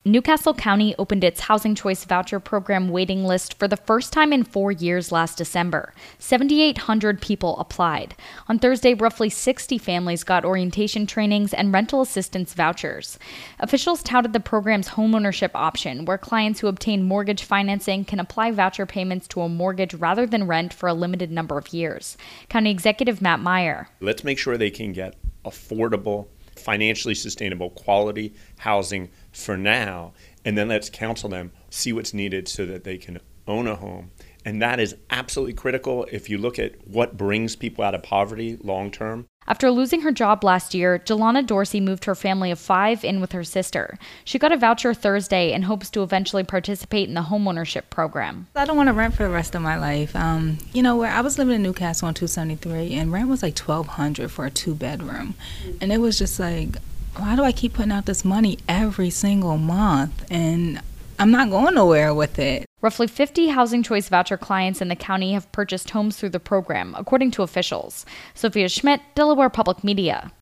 Newcastle County opened its Housing Choice Voucher Program waiting list for the first time in 4 years last December. 7,800 people applied. On Thursday, roughly 60 families got orientation trainings and rental assistance vouchers. Officials touted the program's homeownership option, where clients who obtain mortgage financing can apply voucher payments to a mortgage rather than rent for a limited number of years. County Executive Matt Meyer. Let's make sure they can get affordable, financially sustainable, quality housing for now, and then let's counsel them, see what's needed so that they can own a home. And that is absolutely critical if you look at what brings people out of poverty long term. After losing her job last year, Jelana Dorsey moved her family of 5 in with her sister. She got a voucher Thursday and hopes to eventually participate in the homeownership program. I don't want to rent for the rest of my life. Where I was living in Newcastle on 273, and rent was like $1,200 for a 2-bedroom. And it was just like, why do I keep putting out this money every single month? And I'm not going nowhere with it. Roughly 50 Housing Choice Voucher clients in the county have purchased homes through the program, according to officials. Sophia Schmidt, Delaware Public Media.